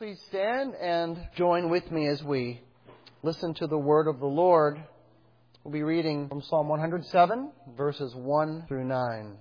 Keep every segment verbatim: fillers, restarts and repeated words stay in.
Please stand and join with me as we listen to the word of the Lord. We'll be reading from Psalm one hundred seven, verses one through nine.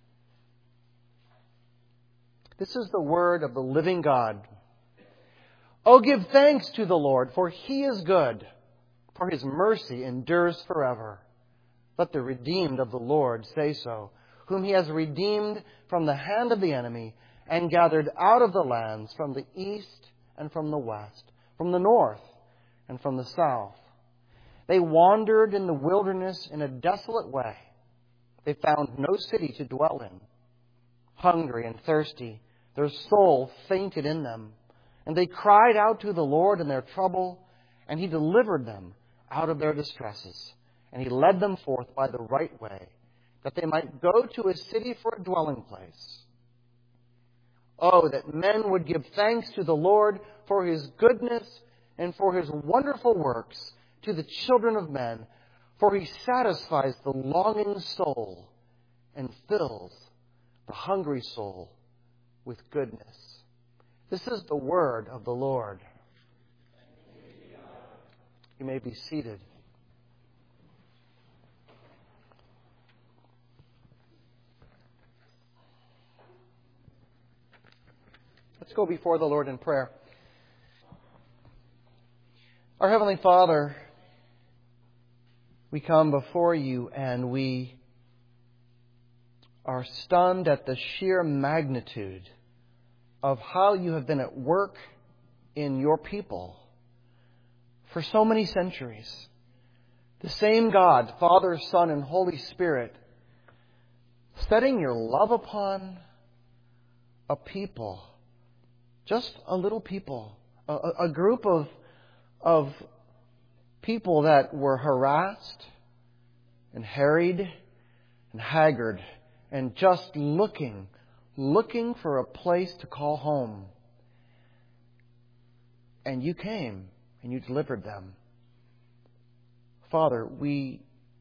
This is the word of the living God. Oh, give thanks to the Lord, for He is good, for His mercy endures forever. Let the redeemed of the Lord say so, whom He has redeemed from the hand of the enemy, and gathered out of the lands from the east and from the west, from the north and from the south. They wandered in the wilderness in a desolate way. They found no city to dwell in. Hungry and thirsty, their soul fainted in them. And they cried out to the Lord in their trouble, and He delivered them out of their distresses. And He led them forth by the right way, that they might go to a city for a dwelling place. Oh, that men would give thanks to the Lord for His goodness and for His wonderful works to the children of men, for He satisfies the longing soul and fills the hungry soul with goodness. This is the word of the Lord. You may be seated. Let's go before the Lord in prayer. Our Heavenly Father, we come before You and we are stunned at the sheer magnitude of how You have been at work in Your people for so many centuries. The same God, Father, Son, and Holy Spirit, setting Your love upon a people. Just a little people, a, a group of, of people that were harassed and harried and haggard and just looking, looking for a place to call home. And You came and You delivered them. Father, we,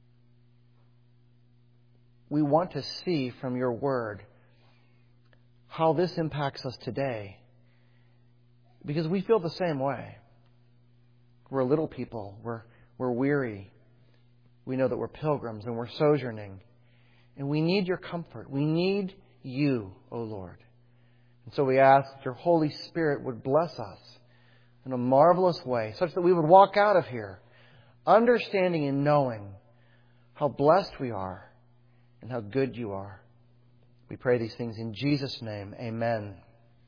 we want to see from Your Word how this impacts us today. Because we feel the same way. We're little people. We're, we're weary. We know that we're pilgrims and we're sojourning. And we need Your comfort. We need You, O Lord. And so we ask that Your Holy Spirit would bless us in a marvelous way, such that we would walk out of here understanding and knowing how blessed we are and how good You are. We pray these things in Jesus' name. Amen.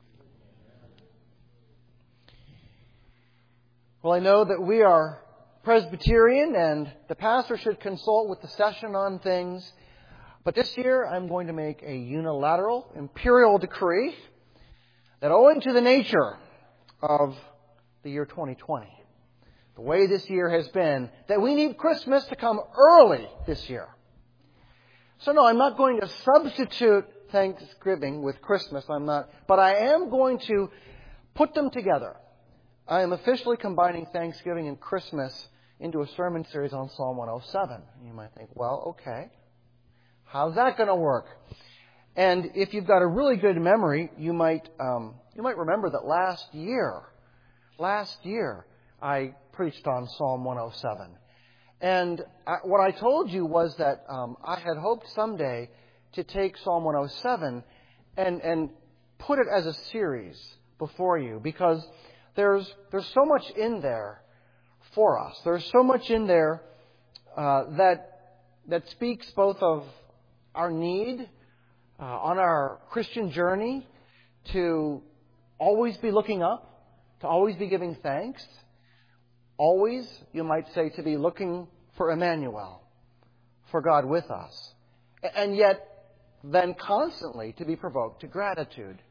Well, I know that we are Presbyterian and the pastor should consult with the session on things. But this year I'm going to make a unilateral imperial decree that owing to the nature of the year twenty twenty, the way this year has been, that we need Christmas to come early this year. So no, I'm not going to substitute Thanksgiving with Christmas. I'm not. But I am going to put them together. I am officially combining Thanksgiving and Christmas into a sermon series on Psalm one oh seven. You might think, well, okay, how's that going to work? And if you've got a really good memory, you might um, you might remember that last year, last year, I preached on Psalm one oh seven. And I, what I told you was that um, I had hoped someday to take Psalm one oh seven and, and put it as a series before you, because There's there's so much in there for us. There's so much in there uh, that that speaks both of our need uh, on our Christian journey to always be looking up, to always be giving thanks, always, you might say, to be looking for Emmanuel, for God with us, and yet then constantly to be provoked to gratitude,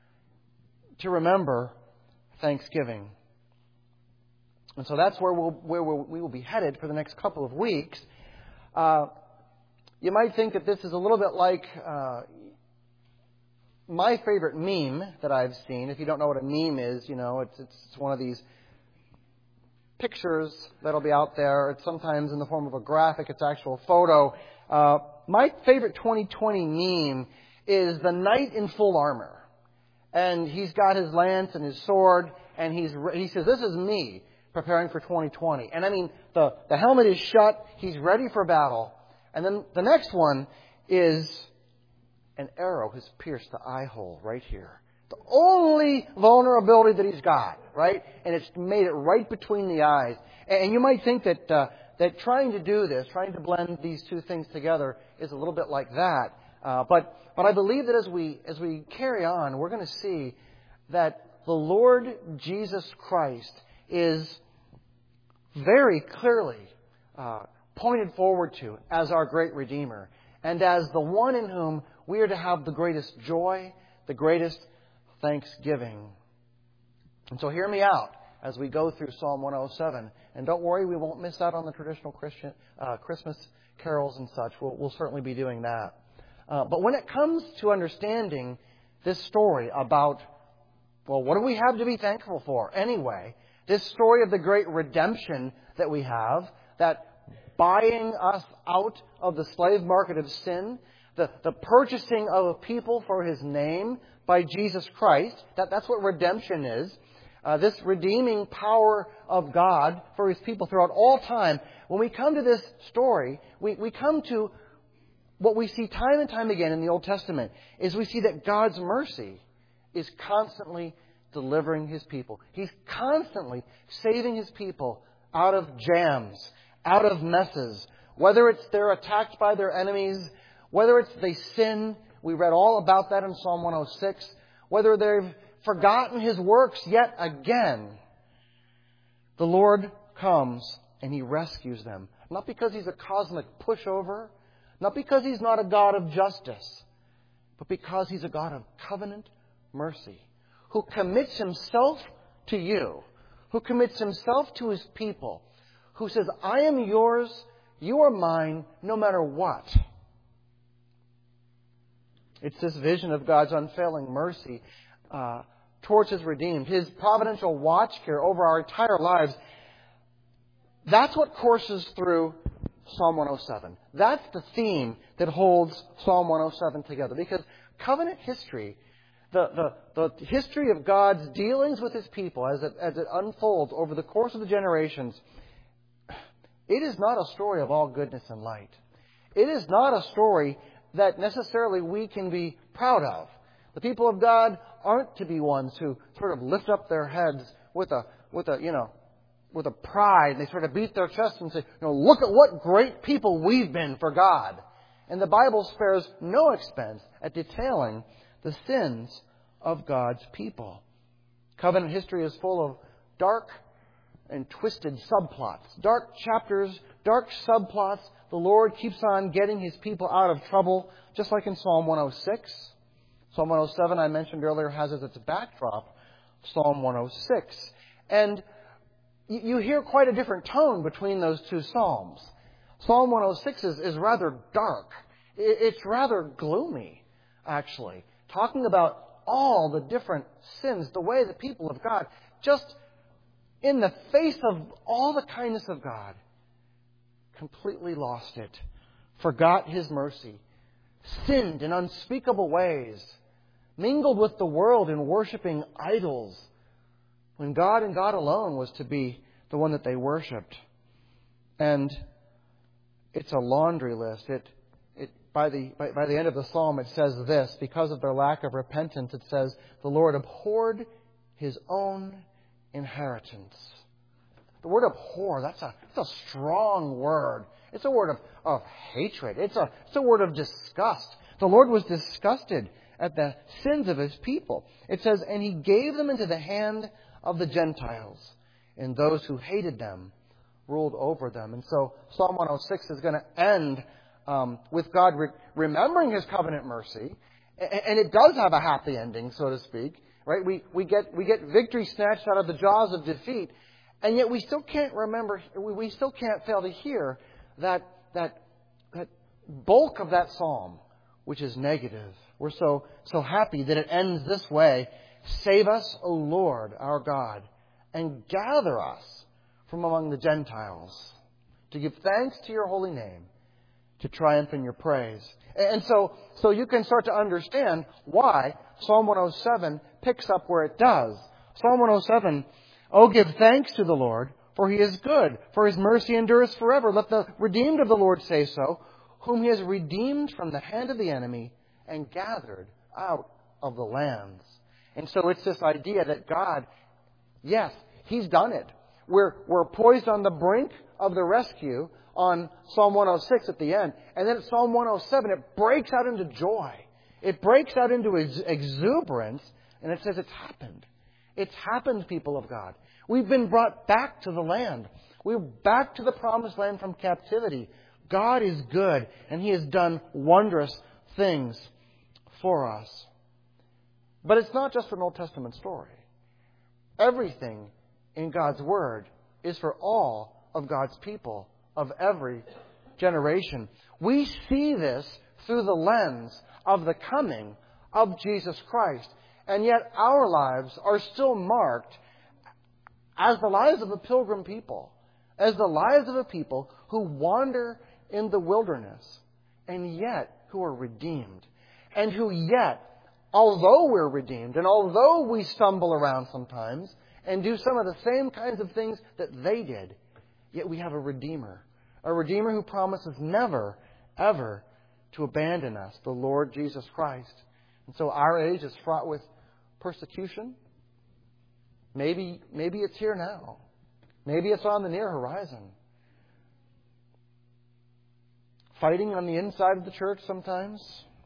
to remember Thanksgiving. And so that's where, we'll, where we'll, we will be headed for the next couple of weeks. Uh, you might think that this is a little bit like uh, my favorite meme that I've seen. If you don't know what a meme is, you know, it's, it's one of these pictures that'll be out there. It's sometimes in the form of a graphic. It's actual photo. Uh, my favorite twenty twenty meme is the knight in full armor. and he's got his lance and his sword, and he's he says, "This is me preparing for twenty twenty." And I mean, the, the helmet is shut, he's ready for battle. And then the next one is an arrow has pierced the eye hole right here. The only vulnerability that he's got, right? And it's made it right between the eyes. And you might think that uh, that trying to do this, trying to blend these two things together is a little bit like that. Uh, but but I believe that as we as we carry on, we're going to see that the Lord Jesus Christ is very clearly uh, pointed forward to as our great Redeemer and as the one in whom we are to have the greatest joy, the greatest thanksgiving. And so hear me out as we go through Psalm one oh seven. And don't worry, we won't miss out on the traditional Christian uh, Christmas carols and such. We'll, we'll certainly be doing that. Uh, but when it comes to understanding this story about, well, what do we have to be thankful for anyway? This story of the great redemption that we have, that buying us out of the slave market of sin, the, the purchasing of a people for His name by Jesus Christ, that, that's what redemption is. Uh, this redeeming power of God for His people throughout all time. When we come to this story, we, we come to what we see time and time again in the Old Testament, is we see that God's mercy is constantly delivering His people. He's constantly saving His people out of jams, out of messes. Whether it's they're attacked by their enemies, whether it's they sin, we read all about that in Psalm one oh six, whether they've forgotten His works yet again, the Lord comes and He rescues them. Not because He's a cosmic pushover, not because He's not a God of justice, but because He's a God of covenant mercy, who commits Himself to you, who commits Himself to His people, who says, I am yours, you are mine, no matter what. It's this vision of God's unfailing mercy uh, towards His redeemed, His providential watch care over our entire lives. That's what courses through Psalm one oh seven. That's the theme that holds Psalm one oh seven together. Because covenant history, the, the, the history of God's dealings with His people as it, as it unfolds over the course of the generations, it is not a story of all goodness and light. It is not a story that necessarily we can be proud of. The people of God aren't to be ones who sort of lift up their heads with a, with a, you know, with a pride. They sort of beat their chest and say, you know, look at what great people we've been for God. And the Bible spares no expense at detailing the sins of God's people. Covenant history is full of dark and twisted subplots, dark chapters, dark subplots. The Lord keeps on getting His people out of trouble, just like in Psalm one oh six. Psalm one oh seven, I mentioned earlier, has as its backdrop Psalm one oh six. And you hear quite a different tone between those two psalms. Psalm one oh six is, is rather dark. It's rather gloomy, actually, talking about all the different sins, the way the people of God, just in the face of all the kindness of God, completely lost it, forgot His mercy, sinned in unspeakable ways, mingled with the world in worshiping idols, when God and God alone was to be the one that they worshipped. And it's a laundry list. It, it, by, the, by, by the end of the psalm, it says this: because of their lack of repentance, it says, the Lord abhorred His own inheritance. The word abhor, that's a, that's a strong word. It's a word of, of hatred. It's a, it's a word of disgust. The Lord was disgusted at the sins of His people. It says, and He gave them into the hand of the Gentiles, and those who hated them ruled over them. And so Psalm one oh six is going to end um, with God re- remembering His covenant mercy, and, and it does have a happy ending, so to speak. Right? We we get we get victory snatched out of the jaws of defeat, and yet we still can't remember. We, we still can't fail to hear that that that bulk of that psalm, which is negative. We're so so happy that it ends this way. Save us, O Lord, our God, and gather us from among the Gentiles to give thanks to Your holy name, to triumph in Your praise. And so, so you can start to understand why Psalm one oh seven picks up where it does. Psalm one oh seven, "Oh, give thanks to the Lord, for He is good, for His mercy endures forever. Let the redeemed of the Lord say so, whom He has redeemed from the hand of the enemy and gathered out of the lands." And so it's this idea that God, yes, He's done it. We're, we're poised on the brink of the rescue on Psalm one oh six at the end. And then at Psalm one oh seven, it breaks out into joy. It breaks out into ex- exuberance, and it says it's happened. It's happened, people of God. We've been brought back to the land. We're back to the promised land from captivity. God is good, and He has done wondrous things for us. But it's not just an Old Testament story. Everything in God's Word is for all of God's people of every generation. We see this through the lens of the coming of Jesus Christ. And yet our lives are still marked as the lives of a pilgrim people, as the lives of a people who wander in the wilderness, and yet who are redeemed. And who yet, although we're redeemed, and although we stumble around sometimes, and do some of the same kinds of things that they did, yet we have a Redeemer. A Redeemer who promises never, ever to abandon us, the Lord Jesus Christ. And so our age is fraught with persecution. Maybe, maybe it's here now. Maybe it's on the near horizon. Fighting on the inside of the church sometimes.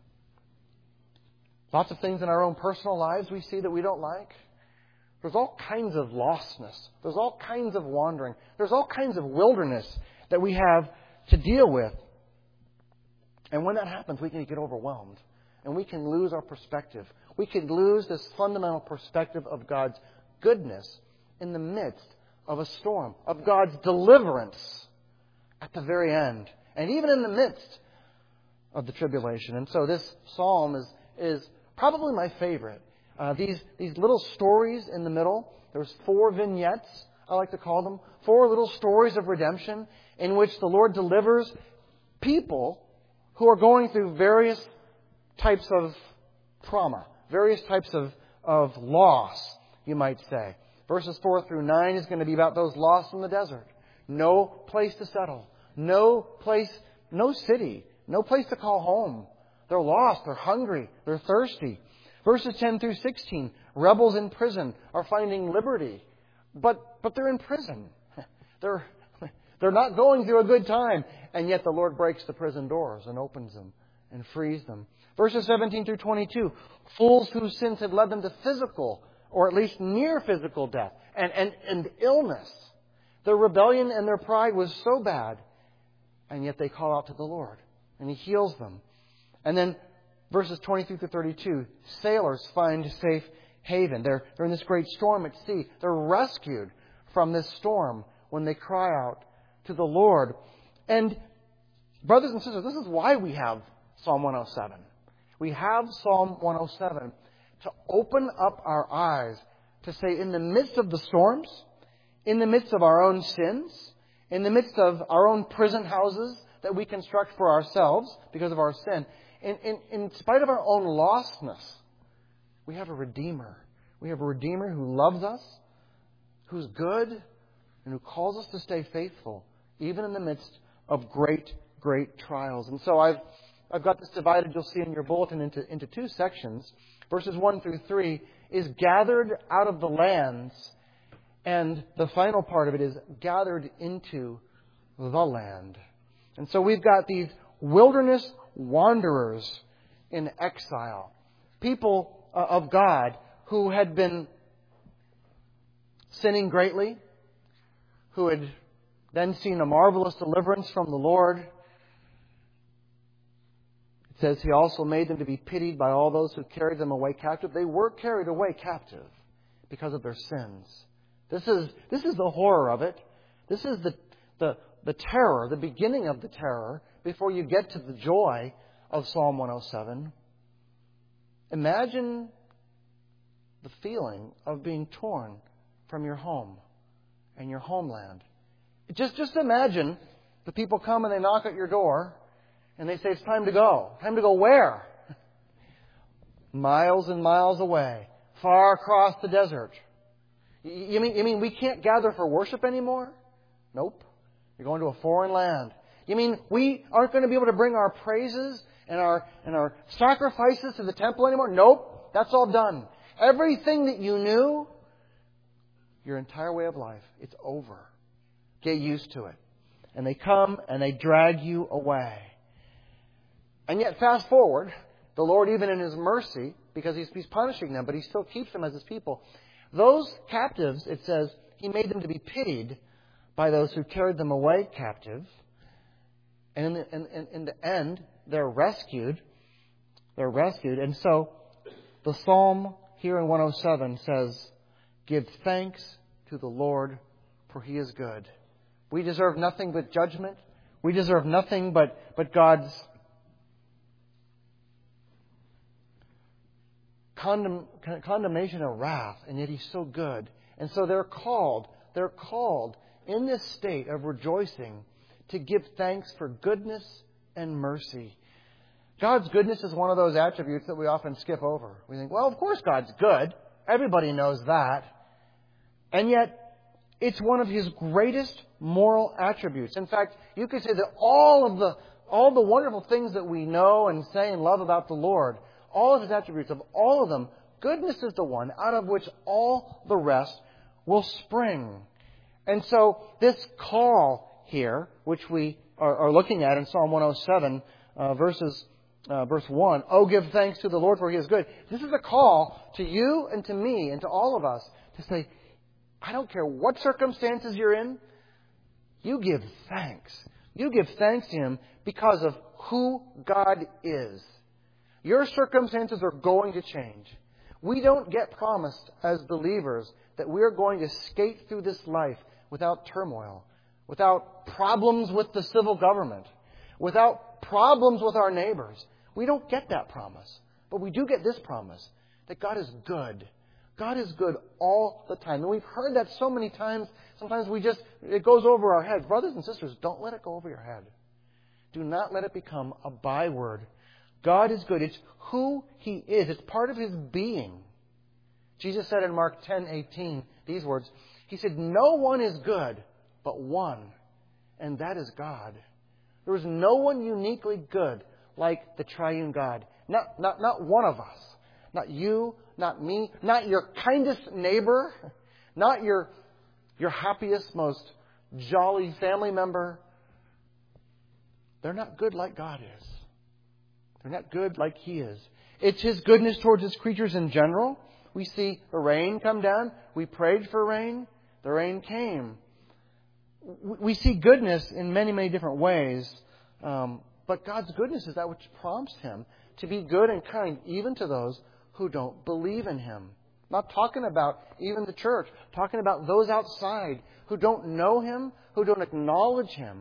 Lots of things in our own personal lives we see that we don't like. There's all kinds of lostness. There's all kinds of wandering. There's all kinds of wilderness that we have to deal with. And when that happens, we can get overwhelmed. And we can lose our perspective. We can lose this fundamental perspective of God's goodness in the midst of a storm, of God's deliverance at the very end, and even in the midst of the tribulation. And so this psalm is, is probably my favorite. Uh, these, these little stories in the middle, there's four vignettes, I like to call them, four little stories of redemption in which the Lord delivers people who are going through various types of trauma, various types of, of loss, you might say. Verses four through nine is going to be about those lost in the desert. No place to settle. No place, no city, no place to call home. They're lost, they're hungry, they're thirsty. Verses ten through sixteen, rebels in prison are finding liberty. But but they're in prison. They're, they're not going through a good time. And yet the Lord breaks the prison doors and opens them and frees them. Verses seventeen through twenty-two, fools whose sins had led them to physical, or at least near physical death, and, and, and illness. Their rebellion and their pride was so bad, and yet they call out to the Lord, and He heals them. And then verses twenty-three to thirty-two, sailors find safe haven. They're, they're in this great storm at sea. They're rescued from this storm when they cry out to the Lord. And brothers and sisters, this is why we have Psalm one oh seven. We have Psalm one oh seven to open up our eyes to say, in the midst of the storms, in the midst of our own sins, in the midst of our own prison houses that we construct for ourselves because of our sin, in, in, in spite of our own lostness, we have a Redeemer. We have a Redeemer who loves us, who's good, and who calls us to stay faithful, even in the midst of great, great trials. And so I've I've got this divided, you'll see in your bulletin, into, into two sections. Verses one through three is gathered out of the lands, and the final part of it is gathered into the land. And so we've got these wilderness wanderers in exile, people uh, of God who had been sinning greatly, who had then seen a marvelous deliverance from the Lord. It says He also made them to be pitied by all those who carried them away captive. They were carried away captive because of their sins. This is this is the horror of it. This is the the the terror, the beginning of the terror, before you get to the joy of Psalm one oh seven. Imagine the feeling of being torn from your home and your homeland. Just just imagine the people come and they knock at your door and they say, it's time to go. Time to go where? Miles and miles away, far across the desert. You mean, you mean we can't gather for worship anymore? Nope. You're going to a foreign land. You mean we aren't going to be able to bring our praises and our and our sacrifices to the temple anymore? Nope. That's all done. Everything that you knew, your entire way of life, it's over. Get used to it. And they come and they drag you away. And yet, fast forward, the Lord, even in His mercy, because He's, he's punishing them, but He still keeps them as His people. Those captives, it says, He made them to be pitied by those who carried them away captive. And in the, in, in the end, they're rescued. They're rescued. And so, the Psalm here in one oh seven says, "Give thanks to the Lord, for He is good." We deserve nothing but judgment. We deserve nothing but, but God's condemn, condemnation or wrath, and yet He's so good. And so they're called, they're called in this state of rejoicing to give thanks for goodness and mercy. God's goodness is one of those attributes that we often skip over. We think, well, of course God's good. Everybody knows that. And yet, it's one of His greatest moral attributes. In fact, you could say that all of the all the wonderful things that we know and say and love about the Lord, all of His attributes, of all of them, goodness is the one out of which all the rest will spring. And so this call here, which we are, are looking at in Psalm one oh seven, uh, verses uh, verse one, "Oh, give thanks to the Lord, for He is good." This is a call to you and to me and to all of us to say, I don't care what circumstances you're in, you give thanks. You give thanks to Him because of who God is. Your circumstances are going to change. We don't get promised as believers that we're going to skate through this life without turmoil, without problems with the civil government, without problems with our neighbors. We don't get that promise. But we do get this promise, that God is good. God is good all the time. And we've heard that so many times, sometimes we just, it goes over our heads. Brothers and sisters, don't let it go over your head. Do not let it become a byword. God is good. It's who He is. It's part of His being. Jesus said in Mark ten eighteen these words. He said, "No one is good but one, and that is God." There is no one uniquely good like the triune God. Not, not, not one of us. Not you, not me, not your kindest neighbor, not your, your happiest, most jolly family member. They're not good like God is. They're not good like He is. It's His goodness towards His creatures in general. We see the rain come down. We prayed for rain. The rain came. We see goodness in many, many different ways. Um, but God's goodness is that which prompts Him to be good and kind even to those who don't believe in Him. Not talking about even the church. Talking about those outside who don't know Him, who don't acknowledge Him.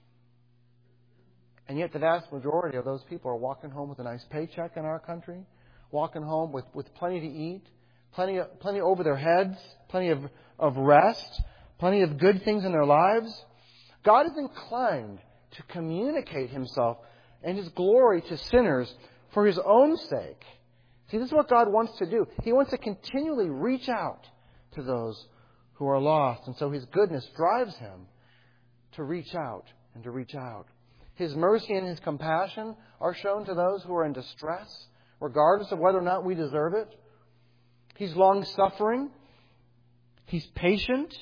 And yet the vast majority of those people are walking home with a nice paycheck in our country. Walking home with, with plenty to eat. Plenty of, plenty over their heads. Plenty of, of rest. Plenty of good things in their lives. God is inclined to communicate Himself and His glory to sinners for His own sake. See, this is what God wants to do. He wants to continually reach out to those who are lost. And so His goodness drives Him to reach out and to reach out. His mercy and His compassion are shown to those who are in distress, regardless of whether or not we deserve it. He's long-suffering. He's patient.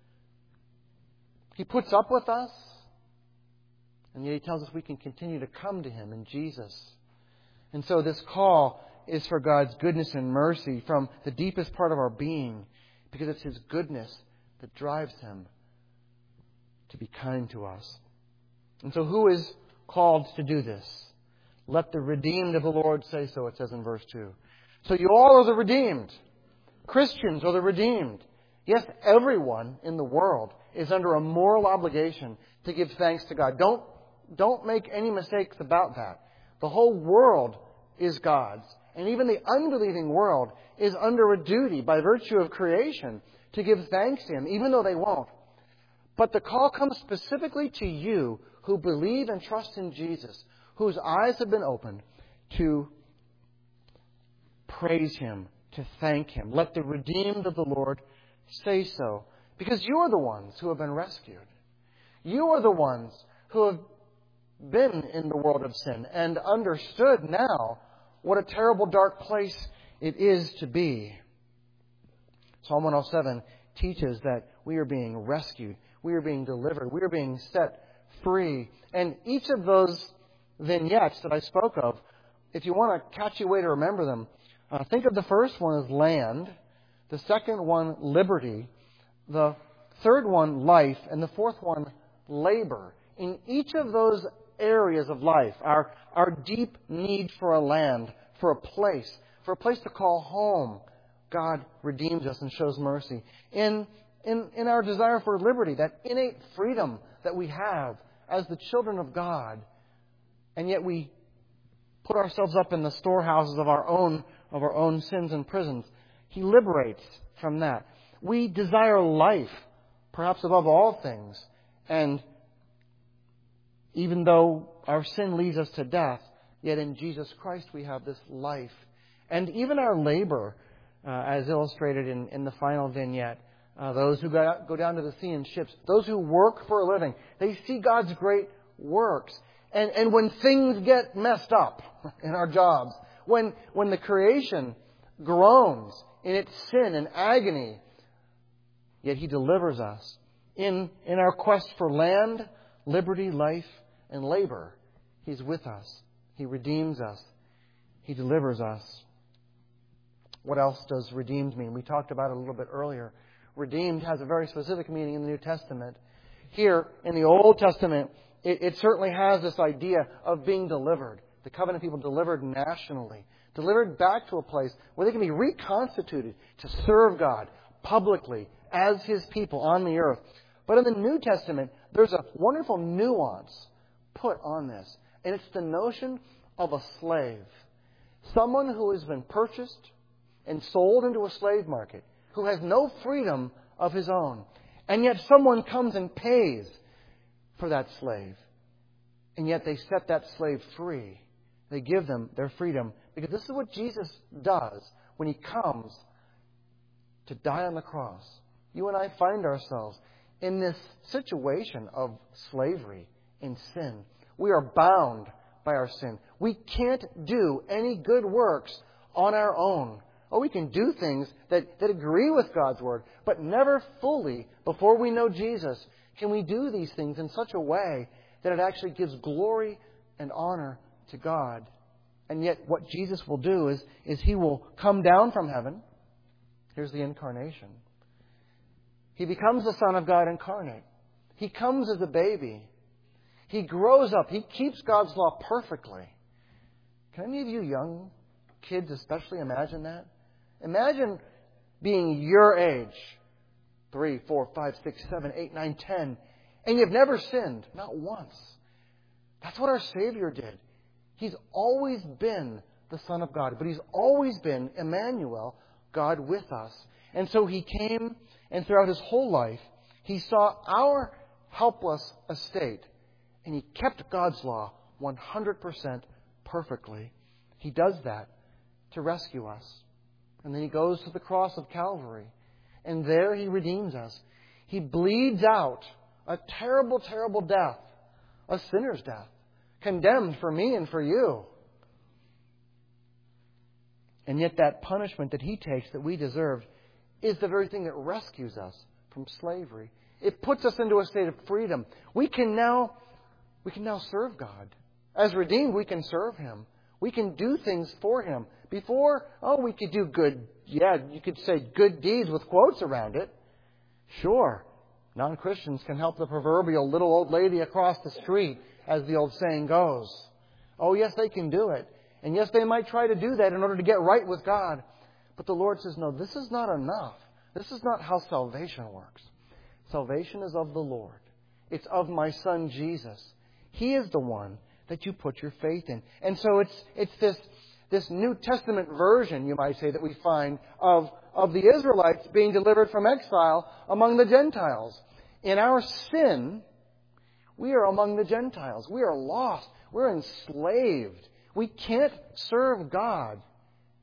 He puts up with us. And yet He tells us we can continue to come to Him in Jesus. And so this call is for God's goodness and mercy from the deepest part of our being, because it's His goodness that drives Him to be kind to us. And so who is called to do this? Let the redeemed of the Lord say so, it says in verse two. So you all are the redeemed. Christians are the redeemed. Yes, everyone in the world is under a moral obligation to give thanks to God. Don't, don't make any mistakes about that. The whole world is God's. And even the unbelieving world is under a duty by virtue of creation to give thanks to Him, even though they won't. But the call comes specifically to you who believe and trust in Jesus, whose eyes have been opened to praise Him, to thank Him. Let the redeemed of the Lord say so. Because you are the ones who have been rescued. You are the ones who have been in the world of sin and understood now what a terrible dark place it is to be. Psalm one oh seven teaches that we are being rescued. We are being delivered. We are being set free. And each of those vignettes that I spoke of, if you want a catchy way to remember them, uh, think of the first one as land, the second one liberty, the third one life, and the fourth one labor. In each of those areas of life, our, our deep need for a land, for a place, for a place to call home, God redeems us and shows mercy. In, in, in our desire for liberty, that innate freedom that we have as the children of God, and yet we put ourselves up in the storehouses of our own of our own sins and prisons. He liberates from that. We desire life, perhaps above all things. And even though our sin leads us to death, yet in Jesus Christ we have this life. And even our labor, uh, as illustrated in, in the final vignette, uh, those who go, go down to the sea in ships, those who work for a living, they see God's great works. And, and when things get messed up in our jobs, when, when the creation groans in its sin and agony, yet He delivers us. In, in our quest for land, liberty, life, and labor, He's with us. He redeems us. He delivers us. What else does redeemed mean? We talked about it a little bit earlier. Redeemed has a very specific meaning in the New Testament. Here, in the Old Testament, it, it certainly has this idea of being delivered. The covenant people delivered nationally. Delivered back to a place where they can be reconstituted to serve God publicly as His people on the earth. But in the New Testament, there's a wonderful nuance put on this. And it's the notion of a slave. Someone who has been purchased and sold into a slave market, who has no freedom of his own. And yet someone comes and pays for that slave. And yet they set that slave free. They give them their freedom. Because this is what Jesus does when He comes to die on the cross. You and I find ourselves in this situation of slavery in sin. We are bound by our sin. We can't do any good works on our own. Oh, we can do things that, that agree with God's Word, but never fully, before we know Jesus, can we do these things in such a way that it actually gives glory and honor to God. And yet what Jesus will do is, is He will come down from heaven. Here's the incarnation. He becomes the Son of God incarnate. He comes as a baby. He grows up. He keeps God's law perfectly. Can any of you young kids especially imagine that? Imagine being your age, three, four, five, six, seven, eight, nine, ten, and you've never sinned, not once. That's what our Savior did. He's always been the Son of God, but He's always been Emmanuel, God with us. And so He came, and throughout His whole life, He saw our helpless estate, and He kept God's law one hundred percent perfectly. He does that to rescue us. And then He goes to the cross of Calvary, and there He redeems us. He bleeds out a terrible, terrible death, a sinner's death, condemned for me and for you. And yet that punishment that He takes that we deserved is the very thing that rescues us from slavery. It puts us into a state of freedom. We can now, we can now serve God. As redeemed, we can serve Him. We can do things for Him. Before, oh, we could do good, yeah, you could say good deeds with quotes around it. Sure, non-Christians can help the proverbial little old lady across the street, as the old saying goes. Oh, yes, they can do it. And yes, they might try to do that in order to get right with God. But the Lord says, no, this is not enough. This is not how salvation works. Salvation is of the Lord. It's of my Son, Jesus. He is the one that you put your faith in. And so it's it's this, this New Testament version, you might say, that we find of, of the Israelites being delivered from exile among the Gentiles. In our sin, we are among the Gentiles. We are lost. We're enslaved. We can't serve God.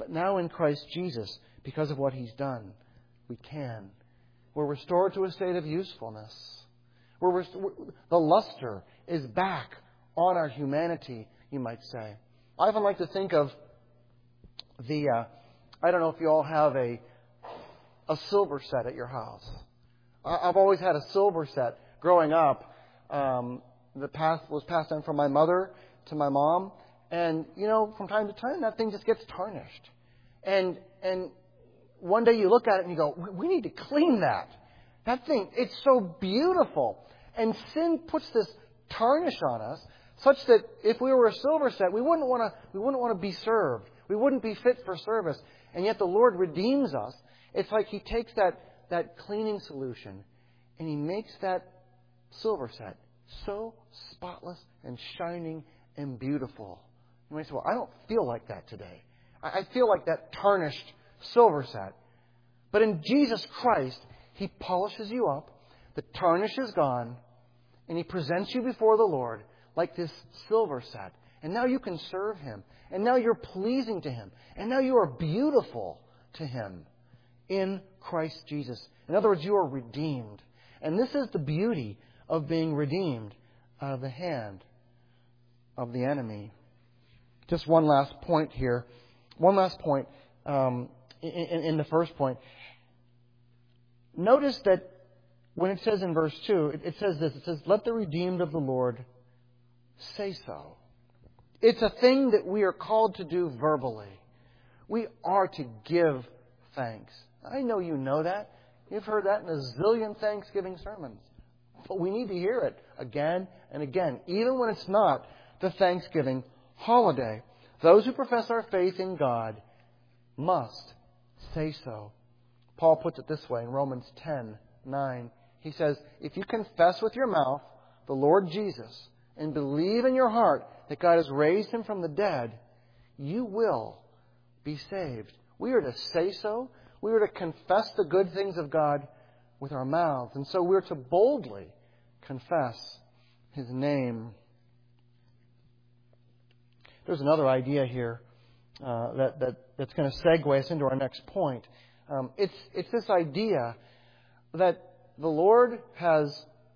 But now in Christ Jesus, because of what He's done, we can. We're restored to a state of usefulness. We're rest- the luster is back on our humanity, you might say. I often like to think of the, uh, I don't know if you all have a, a silver set at your house. I, I've always had a silver set growing up. Um, the past was passed on from my mother to my mom. And, you know, from time to time, that thing just gets tarnished. And, and one day you look at it and you go, we need to clean that. That thing, it's so beautiful. And sin puts this tarnish on us, such that if we were a silver set, we wouldn't want to, we wouldn't want to be served. We wouldn't be fit for service. And yet the Lord redeems us. It's like He takes that, that cleaning solution and He makes that silver set so spotless and shining and beautiful. You might say, well, I don't feel like that today. I feel like that tarnished silver set. But in Jesus Christ, He polishes you up. The tarnish is gone. And He presents you before the Lord like this silver set. And now you can serve Him. And now you're pleasing to Him. And now you are beautiful to Him in Christ Jesus. In other words, you are redeemed. And this is the beauty of being redeemed out of the hand of the enemy. Just one last point here. One last point um, in, in the first point. Notice that when it says in verse two, it, it says this. It says, let the redeemed of the Lord say so. It's a thing that we are called to do verbally. We are to give thanks. I know you know that. You've heard that in a zillion Thanksgiving sermons. But we need to hear it again and again, even when it's not the Thanksgiving holiday. Those who profess our faith in God must say so. Paul puts it this way in Romans ten nine. He says, if you confess with your mouth the Lord Jesus and believe in your heart that God has raised Him from the dead, you will be saved. We are to say so. We are to confess the good things of God with our mouths. And so we're to boldly confess His name. There's another idea here uh, that, that that's going to segue us into our next point. Um, it's it's this idea that the Lord has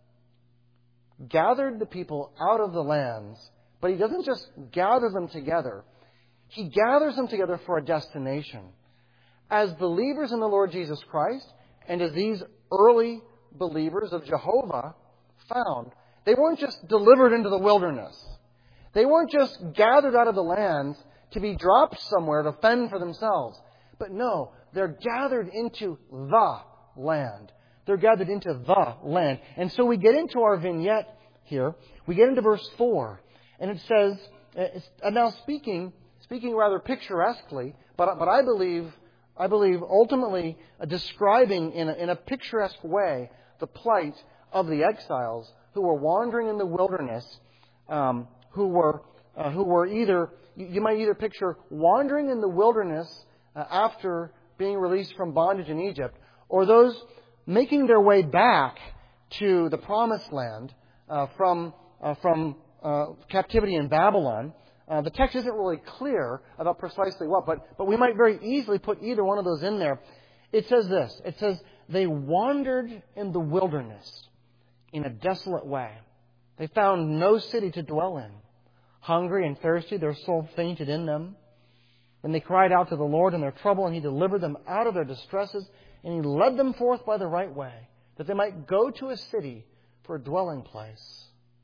gathered the people out of the lands, but He doesn't just gather them together. He gathers them together for a destination. As believers in the Lord Jesus Christ, and as these early believers of Jehovah found, they weren't just delivered into the wilderness. They weren't just gathered out of the lands to be dropped somewhere to fend for themselves. But no, they're gathered into the land. They're gathered into the land. And so we get into our vignette here. We get into verse four. And it says, it's, and now speaking, speaking rather picturesquely, but, but I believe, I believe ultimately uh, describing in a, in a picturesque way the plight of the exiles who were wandering in the wilderness, um, who were uh, who were either, you might either picture wandering in the wilderness uh, after being released from bondage in Egypt, or those making their way back to the promised land uh, from uh, from uh, captivity in Babylon. Uh, the text isn't really clear about precisely what, but but we might very easily put either one of those in there. It says this. It says, they wandered in the wilderness in a desolate way. They found no city to dwell in. Hungry and thirsty, their soul fainted in them. Then they cried out to the Lord in their trouble, and He delivered them out of their distresses, and He led them forth by the right way, that they might go to a city for a dwelling place.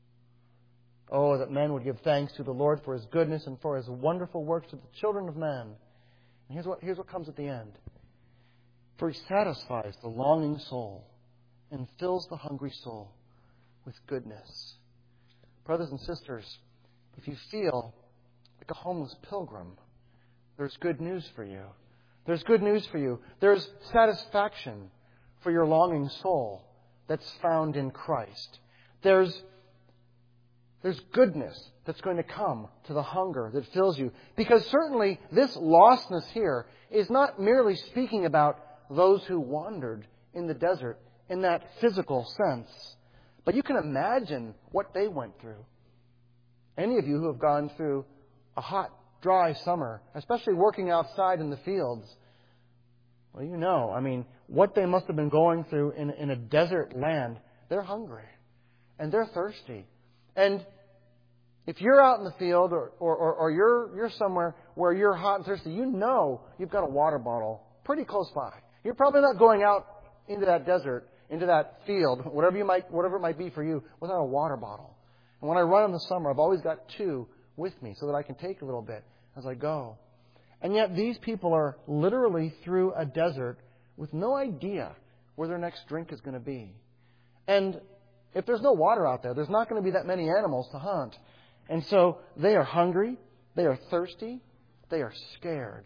Oh, that men would give thanks to the Lord for His goodness and for His wonderful works to the children of men. And here's what, here's what comes at the end. For He satisfies the longing soul and fills the hungry soul with goodness. Brothers and sisters, if you feel like a homeless pilgrim, there's good news for you. There's good news for you. There's satisfaction for your longing soul that's found in Christ. There's, there's goodness that's going to come to the hunger that fills you. Because certainly this lostness here is not merely speaking about those who wandered in the desert in that physical sense. But you can imagine what they went through. Any of you who have gone through a hot dry summer, especially working outside in the fields. Well, you know, I mean, what they must have been going through in, in a desert land. They're hungry and they're thirsty. And if you're out in the field or, or, or, or you're, you're somewhere where you're hot and thirsty, you know you've got a water bottle pretty close by. You're probably not going out into that desert, into that field, whatever you might, whatever it might be for you, without a water bottle. And when I run in the summer, I've always got two with me so that I can take a little bit as I go. And yet these people are literally through a desert with no idea where their next drink is going to be. And if there's no water out there, there's not going to be that many animals to hunt. And so they are hungry, they are thirsty, they are scared.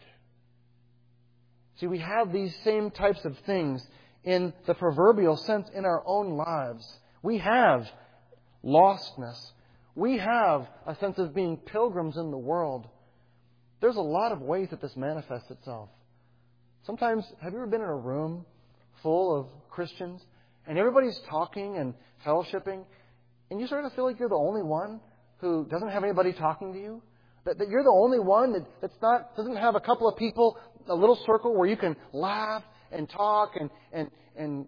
See, we have these same types of things in the proverbial sense in our own lives. We have lostness. We have a sense of being pilgrims in the world. There's a lot of ways that this manifests itself. Sometimes, have you ever been in a room full of Christians and everybody's talking and fellowshipping and you sort of feel like you're the only one who doesn't have anybody talking to you? That, that you're the only one that, that's not, doesn't have a couple of people, a little circle where you can laugh and talk and, and, and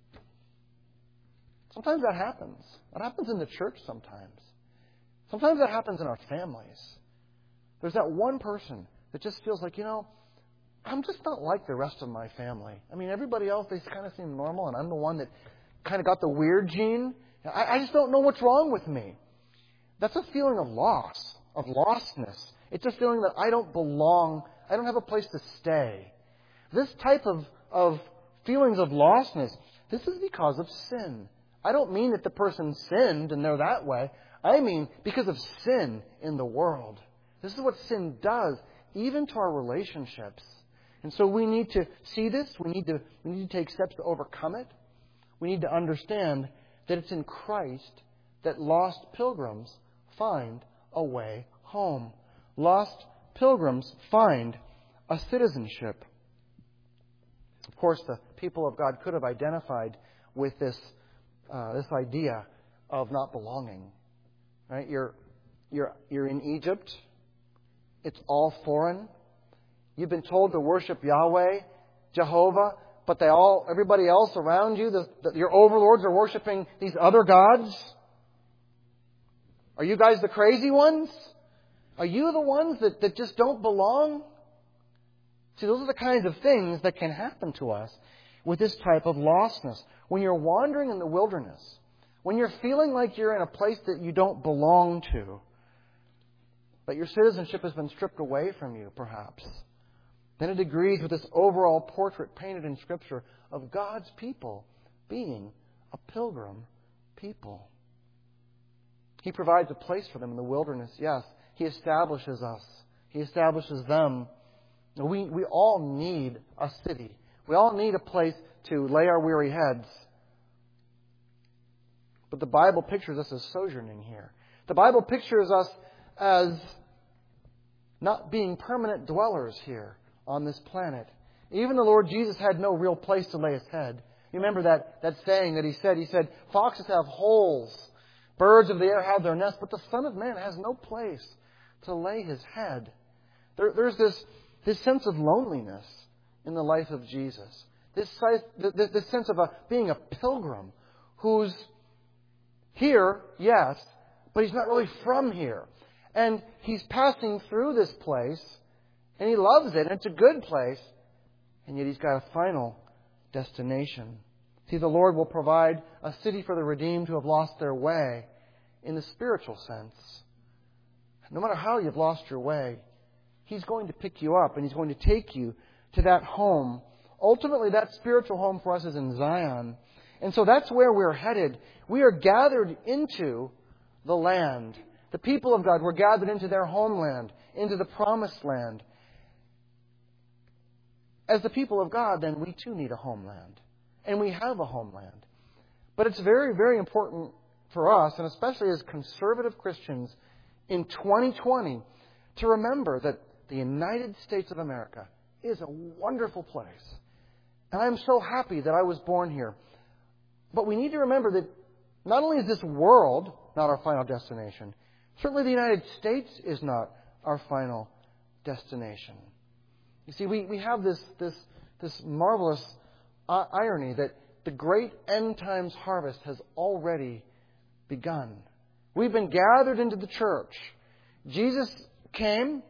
sometimes that happens. That happens in the church sometimes. Sometimes that happens in our families. There's that one person that just feels like, you know, I'm just not like the rest of my family. I mean, everybody else, they kind of seem normal, and I'm the one that kind of got the weird gene. I, I just don't know what's wrong with me. That's a feeling of loss, of lostness. It's a feeling that I don't belong. I don't have a place to stay. This type of, of feelings of lostness, this is because of sin. I don't mean that the person sinned and they're that way. I mean because of sin in the world. This is what sin does, even to our relationships. And so we need to see this. We need to, we need to take steps to overcome it. We need to understand that it's in Christ that lost pilgrims find a way home. Lost pilgrims find a citizenship. Of course, the people of God could have identified with this, uh, this idea of not belonging. Right? You're, you're, you're in Egypt. It's all foreign. You've been told to worship Yahweh, Jehovah, but they all, everybody else around you, the, the, your overlords are worshiping these other gods. Are you guys the crazy ones? Are you the ones that, that just don't belong? See, those are the kinds of things that can happen to us with this type of lostness. When you're wandering in the wilderness, when you're feeling like you're in a place that you don't belong to, that your citizenship has been stripped away from you, perhaps, then it agrees with this overall portrait painted in Scripture of God's people being a pilgrim people. He provides a place for them in the wilderness, yes. He establishes us. He establishes them. We, we all need a city. We all need a place to lay our weary heads. But the Bible pictures us as sojourning here. The Bible pictures us as not being permanent dwellers here on this planet. Even the Lord Jesus had no real place to lay His head. You remember that, that saying that He said? He said, foxes have holes, birds of the air have their nests, but the Son of Man has no place to lay His head. There, there's this, this sense of loneliness in the life of Jesus. This, this, this sense of a, being a pilgrim who's here, yes, but he's not really from here. And he's passing through this place, and he loves it, and it's a good place, and yet he's got a final destination. See, the Lord will provide a city for the redeemed who have lost their way in the spiritual sense. No matter how you've lost your way, He's going to pick you up, and He's going to take you to that home. Ultimately, that spiritual home for us is in Zion. And so that's where we're headed. We are gathered into the land. The people of God were gathered into their homeland, into the promised land. As the people of God, then, we too need a homeland. And we have a homeland. But it's very, very important for us, and especially as conservative Christians in twenty twenty, to remember that the United States of America is a wonderful place. And I'm so happy that I was born here. But we need to remember that not only is this world not our final destination, certainly the United States is not our final destination. You see, we, we have this, this, this marvelous uh, irony that the great end times harvest has already begun. We've been gathered into the church. Jesus came.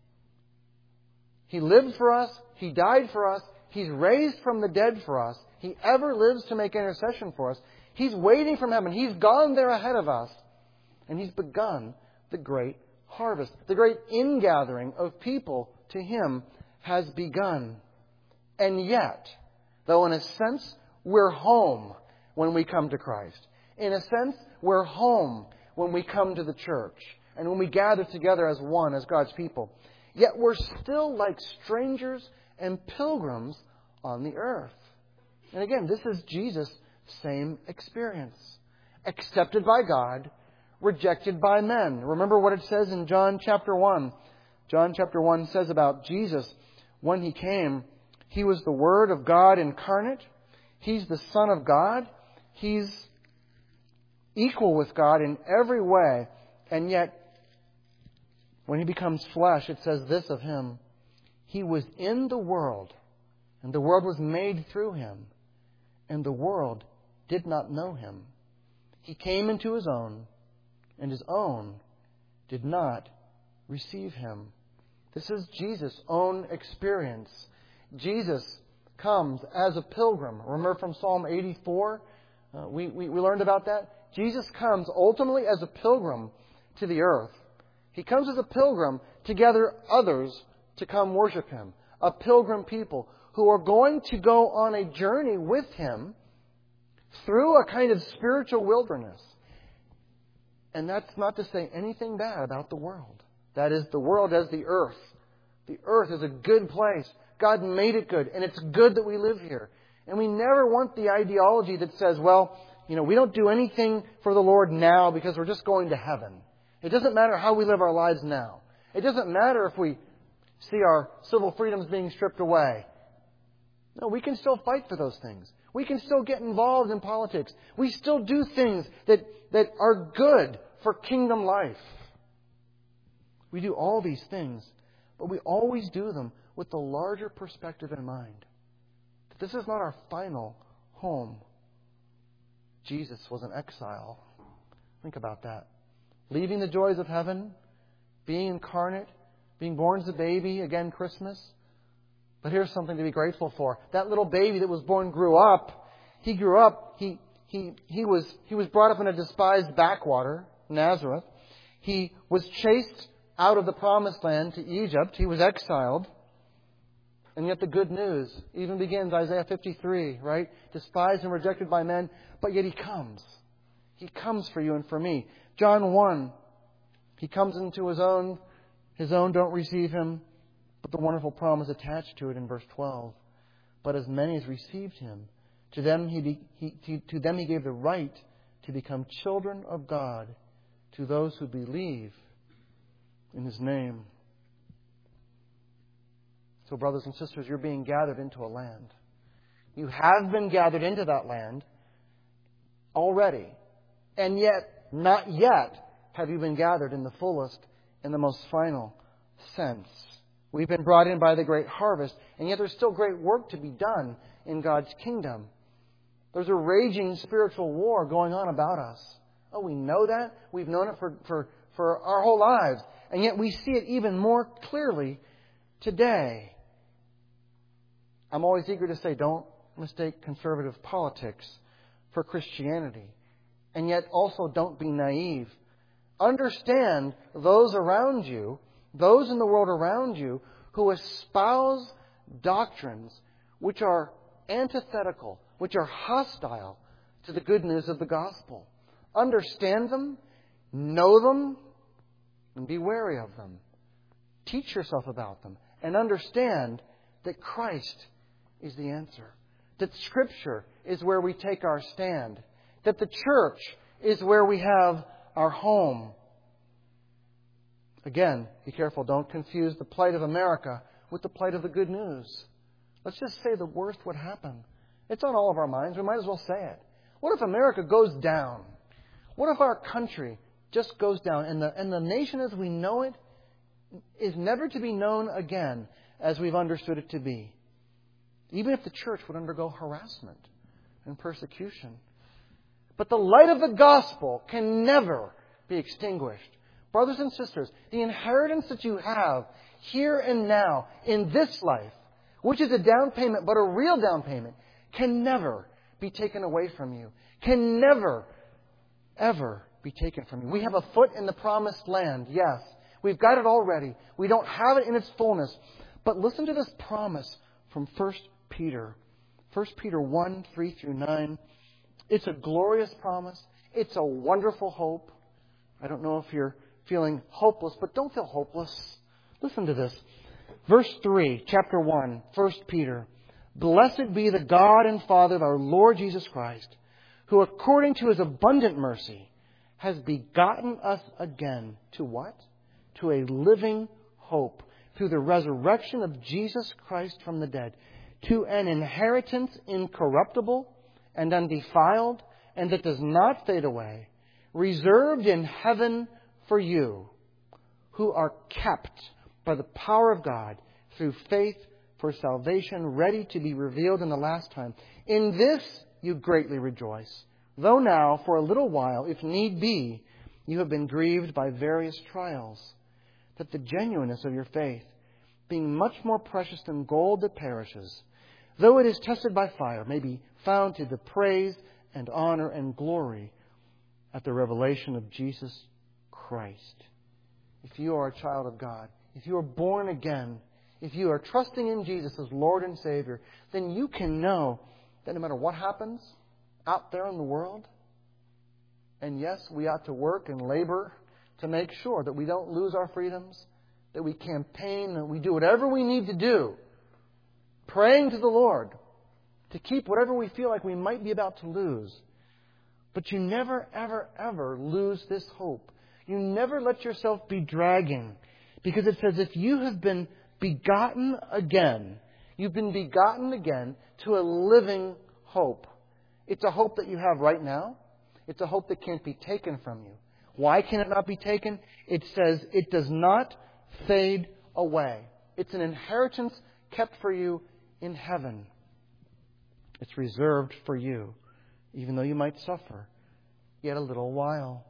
He lived for us. He died for us. He's raised from the dead for us. He ever lives to make intercession for us. He's waiting from heaven. He's gone there ahead of us. And He's begun the great harvest. The great ingathering of people to Him has begun. And yet, though in a sense we're home when we come to Christ. In a sense, we're home when we come to the church. And when we gather together as one, as God's people. Yet we're still like strangers and pilgrims on the earth. And again, this is Jesus' same experience. Accepted by God, rejected by men. Remember what it says in John chapter one. John chapter one says about Jesus, when He came, He was the Word of God incarnate. He's the Son of God. He's equal with God in every way. And yet, when He becomes flesh, it says this of Him. He was in the world, and the world was made through Him, and the world did not know Him. He came into His own, and His own did not receive Him. This is Jesus' own experience. Jesus comes as a pilgrim. Remember from Psalm eighty-four? Uh, we, we, we learned about that. Jesus comes ultimately as a pilgrim to the earth. He comes as a pilgrim to gather others to come worship Him. A pilgrim people who are going to go on a journey with Him through a kind of spiritual wilderness. And that's not to say anything bad about the world. That is, the world as the earth. The earth is a good place. God made it good, and it's good that we live here. And we never want the ideology that says, well, you know, we don't do anything for the Lord now because we're just going to heaven. It doesn't matter how we live our lives now. It doesn't matter if we see our civil freedoms being stripped away. No, we can still fight for those things. We can still get involved in politics. We still do things that, that are good for kingdom life. We do all these things, but we always do them with the larger perspective in mind. That this is not our final home. Jesus was an exile. Think about that. Leaving the joys of heaven, being incarnate, being born as a baby, again, Christmas. But here's something to be grateful for. That little baby that was born grew up. He grew up. He, he, he, was, he was brought up in a despised backwater, Nazareth. He was chased out of the promised land to Egypt. He was exiled. And yet the good news even begins, Isaiah fifty-three, right? Despised and rejected by men, but yet He comes. He comes for you and for me. John one, He comes into His own. His own don't receive Him. But the wonderful promise attached to it in verse twelve. But as many as received Him, to them he, be, he to, to them He gave the right to become children of God, to those who believe in His name. So, brothers and sisters, you're being gathered into a land. You have been gathered into that land already. And yet, not yet, have you been gathered in the fullest and the most final sense. We've been brought in by the great harvest, and yet there's still great work to be done in God's kingdom. There's a raging spiritual war going on about us. Oh, we know that. We've known it for, for, for our whole lives. And yet we see it even more clearly today. I'm always eager to say, don't mistake conservative politics for Christianity. And yet also don't be naive. Understand those around you, those in the world around you, who espouse doctrines which are antithetical, which are hostile to the good news of the gospel. Understand them, know them, and be wary of them. Teach yourself about them, and understand that Christ is the answer. That Scripture is where we take our stand. That the church is where we have our home. Again, be careful. Don't confuse the plight of America with the plight of the good news. Let's just say the worst would happen. It's on all of our minds. We might as well say it. What if America goes down? What if our country just goes down and the, and the nation as we know it is never to be known again as we've understood it to be. Even if the church would undergo harassment and persecution. But the light of the gospel can never be extinguished. Brothers and sisters, the inheritance that you have here and now in this life, which is a down payment, but a real down payment, can never be taken away from you. Can never, ever be taken from you. We have a foot in the promised land, yes. We've got it already. We don't have it in its fullness. But listen to this promise from First Peter. First Peter one, three through nine. It's a glorious promise. It's a wonderful hope. I don't know if you're feeling hopeless, but don't feel hopeless. Listen to this. Verse three, chapter one, First Peter. Blessed be the God and Father of our Lord Jesus Christ, who according to His abundant mercy has begotten us again to what? To a living hope through the resurrection of Jesus Christ from the dead, to an inheritance incorruptible and undefiled, and that does not fade away, reserved in heaven for you, who are kept by the power of God through faith for salvation, ready to be revealed in the last time. In this you greatly rejoice, though now, for a little while, if need be, you have been grieved by various trials, that the genuineness of your faith, being much more precious than gold that perishes, though it is tested by fire, may be found to the praise and honor and glory at the revelation of Jesus Christ. If you are a child of God, if you are born again, if you are trusting in Jesus as Lord and Savior, then you can know that no matter what happens out there in the world, and yes, we ought to work and labor to make sure that we don't lose our freedoms, that we campaign, that we do whatever we need to do, praying to the Lord to keep whatever we feel like we might be about to lose. But you never, ever, ever lose this hope. You never let yourself be dragging. Because it says if you have been begotten again, you've been begotten again to a living hope. It's a hope that you have right now. It's a hope that can't be taken from you. Why can it not be taken? It says it does not fade away. It's an inheritance kept for you in heaven. It's reserved for you, even though you might suffer yet a little while.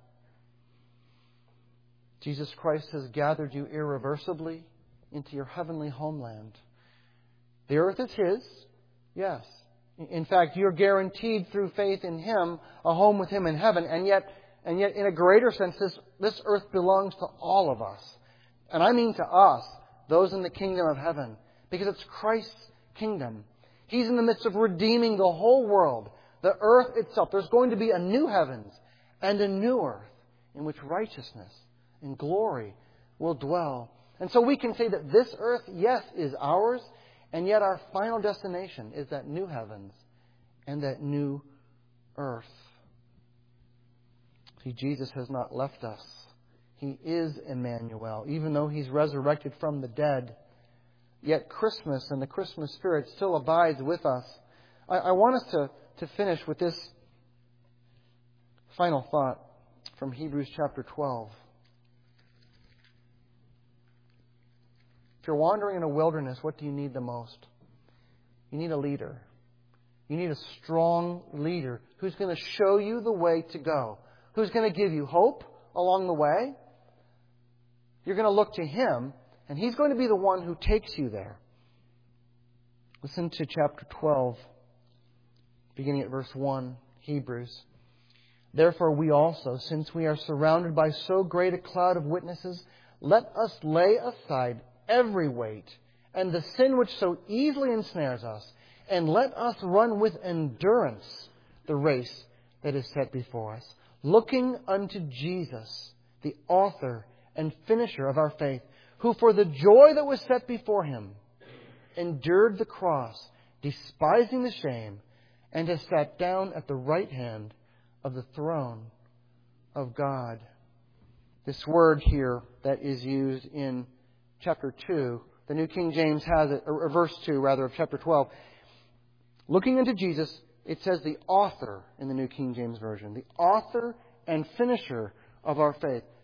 Jesus Christ has gathered you irreversibly into your heavenly homeland. The earth is His, yes. In fact, you're guaranteed through faith in Him a home with Him in heaven, and yet, and yet in a greater sense, this, this earth belongs to all of us. And I mean to us, those in the kingdom of heaven, because it's Christ's kingdom. He's in the midst of redeeming the whole world, the earth itself. There's going to be a new heavens and a new earth in which righteousness and glory will dwell. And so we can say that this earth, yes, is ours, and yet our final destination is that new heavens and that new earth. See, Jesus has not left us. He is Emmanuel, even though He's resurrected from the dead. Yet Christmas and the Christmas spirit still abides with us. I, I want us to, to finish with this final thought from Hebrews chapter twelve. If you're wandering in a wilderness, what do you need the most? You need a leader. You need a strong leader who's going to show you the way to go, who's going to give you hope along the way. You're going to look to Him, and He's going to be the one who takes you there. Listen to chapter twelve, beginning at verse one, Hebrews. Therefore we also, since we are surrounded by so great a cloud of witnesses, let us lay aside every weight and the sin which so easily ensnares us, and let us run with endurance the race that is set before us, looking unto Jesus, the author and finisher of our faith, who for the joy that was set before Him endured the cross, despising the shame, and has sat down at the right hand of the throne of God. This word here that is used in chapter two, the New King James has it, or verse two rather, of chapter twelve. Looking into Jesus, it says the author in the New King James Version. The author and finisher of our faith.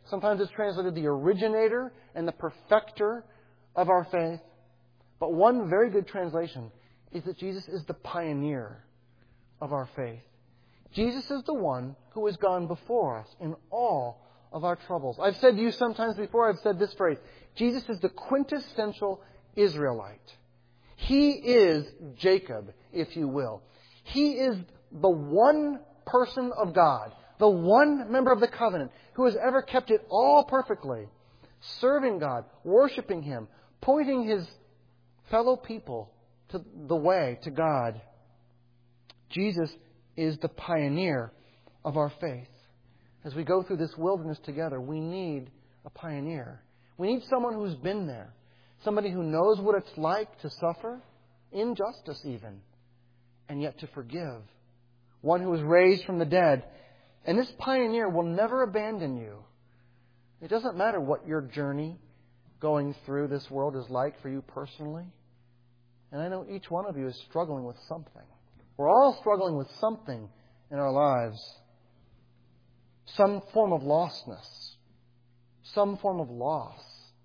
Sometimes it's translated the originator and the perfecter of our faith. But one very good translation is that Jesus is the pioneer of our faith. Jesus is the one who has gone before us in all of our troubles. I've said to you sometimes before, I've said this phrase, Jesus is the quintessential Israelite. He is Jacob, if you will. He is the one person of God, the one member of the covenant who has ever kept it all perfectly, serving God, worshiping Him, pointing His fellow people to the way to God. Jesus is the pioneer of our faith. As we go through this wilderness together, we need a pioneer. We need someone who's been there. Somebody who knows what it's like to suffer, injustice even, and yet to forgive. One who was raised from the dead. And this pioneer will never abandon you. It doesn't matter what your journey going through this world is like for you personally. And I know each one of you is struggling with something. We're all struggling with something in our lives. Some form of lostness. Some form of loss.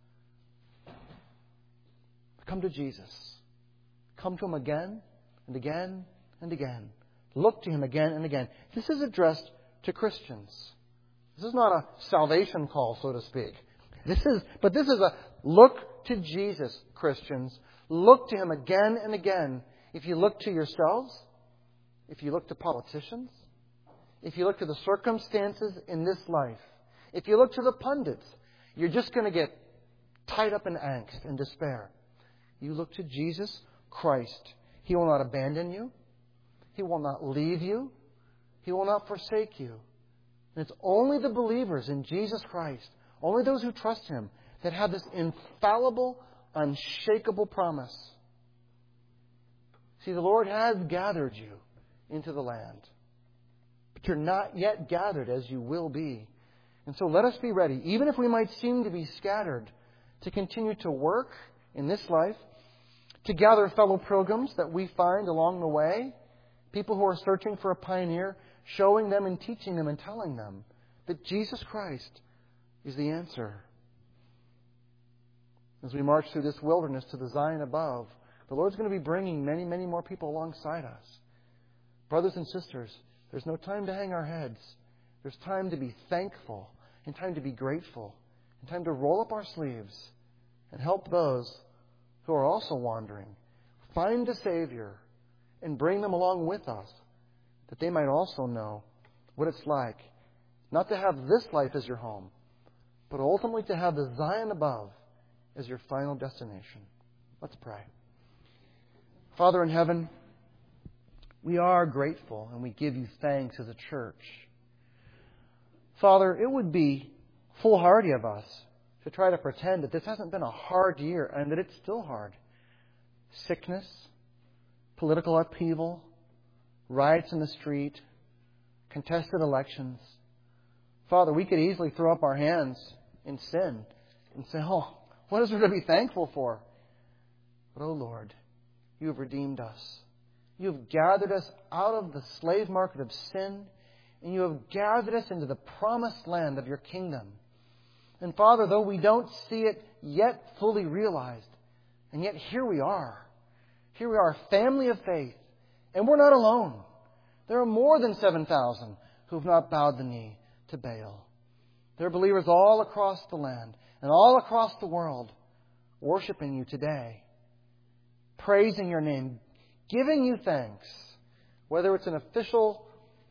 Come to Jesus. Come to Him again and again and again. Look to Him again and again. This is addressed to Christians. This is not a salvation call, so to speak. This is, but this is a look to Jesus, Christians. Look to Him again and again. If you look to yourselves, if you look to politicians, if you look to the circumstances in this life, if you look to the pundits, you're just going to get tied up in angst and despair. You look to Jesus Christ. He will not abandon you. He will not leave you. He will not forsake you. And it's only the believers in Jesus Christ, only those who trust Him, that have this infallible, unshakable promise. See, the Lord has gathered you into the land. But you're not yet gathered as you will be. And so let us be ready, even if we might seem to be scattered, to continue to work in this life, to gather fellow pilgrims that we find along the way, people who are searching for a pioneer, showing them and teaching them and telling them that Jesus Christ is the answer. As we march through this wilderness to the Zion above, the Lord's going to be bringing many, many more people alongside us. Brothers and sisters, there's no time to hang our heads. There's time to be thankful and time to be grateful and time to roll up our sleeves and help those who are also wandering find a Savior and bring them along with us, that they might also know what it's like not to have this life as your home, but ultimately to have the Zion above as your final destination. Let's pray. Father in heaven, we are grateful and we give you thanks as a church. Father, it would be foolhardy of us to try to pretend that this hasn't been a hard year and that it's still hard. Sickness, political upheaval, riots in the street, contested elections. Father, we could easily throw up our hands in sin and say, oh, what is there to be thankful for? But, oh Lord, you have redeemed us. You have gathered us out of the slave market of sin, and you have gathered us into the promised land of your kingdom. And Father, though we don't see it yet fully realized, and yet here we are. Here we are, a family of faith. And we're not alone. There are more than seven thousand who have not bowed the knee to Baal. There are believers all across the land and all across the world worshiping you today, praising your name, giving you thanks, whether it's an official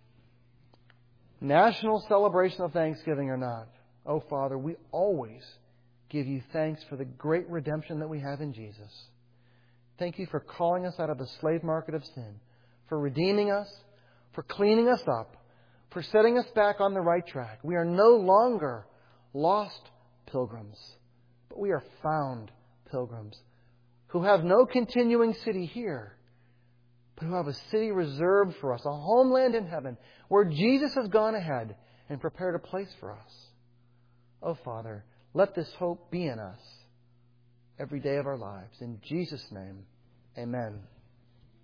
national celebration of Thanksgiving or not. Oh, Father, we always give you thanks for the great redemption that we have in Jesus. Thank you for calling us out of the slave market of sin, for redeeming us, for cleaning us up, for setting us back on the right track. We are no longer lost pilgrims, but we are found pilgrims who have no continuing city here, but who have a city reserved for us, a homeland in heaven, where Jesus has gone ahead and prepared a place for us. Oh, Father, let this hope be in us every day of our lives. In Jesus' name, amen.